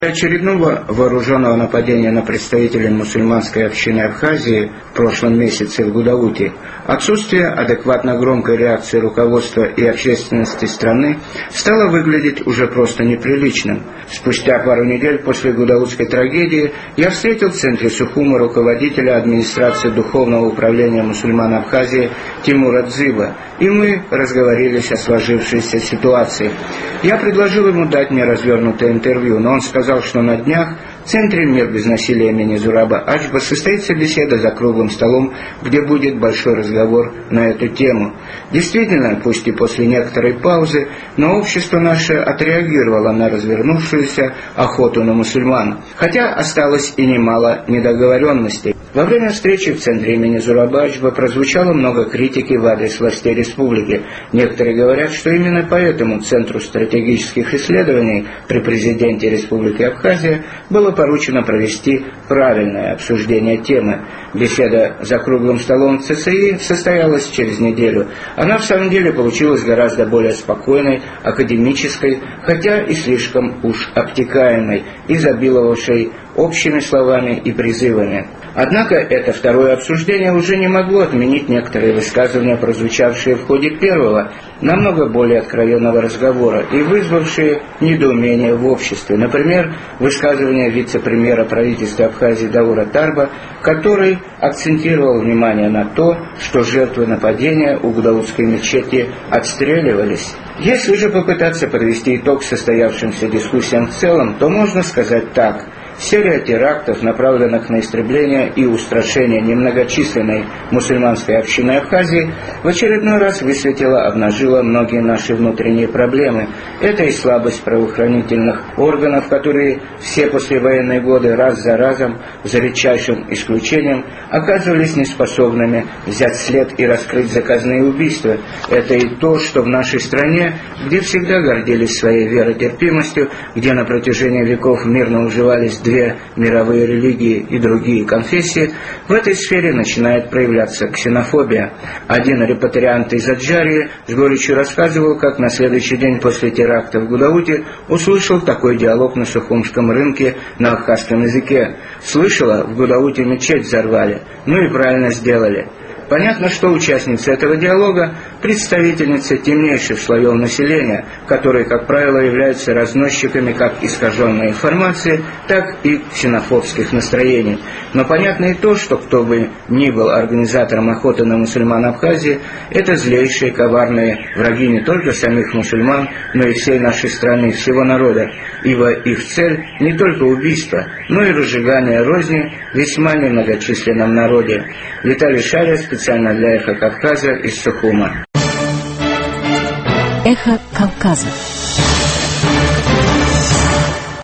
Очередного вооруженного нападения на представителей мусульманской общины Абхазии в прошлом месяце в Гудауте, отсутствие адекватно громкой реакции руководства и общественности страны стало выглядеть уже просто неприличным. Спустя пару недель после гудаутской трагедии я встретил в центре Сухума руководителя администрации Духовного управления мусульман Абхазии Тимура Дзыба, и мы разговорились о сложившейся ситуации. Я предложил ему дать мне развернутое интервью, но он сказал, что на днях в Центре «Мир без насилия» имени Зураба Аджба состоится беседа за круглым столом, где будет большой разговор на эту тему. Действительно, пусть и после некоторой паузы, но общество наше отреагировало на развернувшуюся охоту на мусульман, хотя осталось и немало недоговоренностей. Во время встречи в Центре имени Зураба Аджба прозвучало много критики в адрес властей республики. Некоторые говорят, что именно поэтому Центру стратегических исследований при президенте Республики Абхазия было поручено провести правильное обсуждение темы. Беседа за круглым столом в ЦСИ состоялась через неделю. Она в самом деле получилась гораздо более спокойной, академической, хотя и слишком уж обтекаемой, изобиловавшей общими словами и призывами. Однако это второе обсуждение уже не могло отменить некоторые высказывания, прозвучавшие в ходе первого, намного более откровенного разговора и вызвавшие недоумение в обществе. Например, высказывание вице-премьера правительства Абхазии Даура Тарба, который акцентировал внимание на то, что жертвы нападения у Гудаутской мечети отстреливались. Если же попытаться подвести итог состоявшимся дискуссиям в целом, то можно сказать так. Серия терактов, направленных на истребление и устрашение немногочисленной мусульманской общины Абхазии, в очередной раз высветила, обнажила многие наши внутренние проблемы. Это и слабость правоохранительных органов, которые все послевоенные годы раз за разом, за редчайшим исключением, оказывались неспособными взять след и раскрыть заказные убийства. Это и то, что в нашей стране, где всегда гордились своей веротерпимостью, где на протяжении веков мирно уживались две мировые религии и другие конфессии, в этой сфере начинает проявляться ксенофобия. Один репатриант из Аджарии с горечью рассказывал, как на следующий день после теракта в Гудауте услышал такой диалог на Сухумском рынке на абхазском языке. «Слышала, в Гудауте мечеть взорвали. Ну и правильно сделали». Понятно, что участницы этого диалога – представительницы темнейших слоев населения, которые, как правило, являются разносчиками как искаженной информации, так и ксенофобских настроений. Но понятно и то, что кто бы ни был организатором охоты на мусульман Абхазии, это злейшие, коварные враги не только самих мусульман, но и всей нашей страны, всего народа, ибо их цель не только убийство, но и разжигание розни в весьма немногочисленном народе. Виталий Шария, специально для «Эхо Кавказа» из Сухума. «Эхо Кавказа».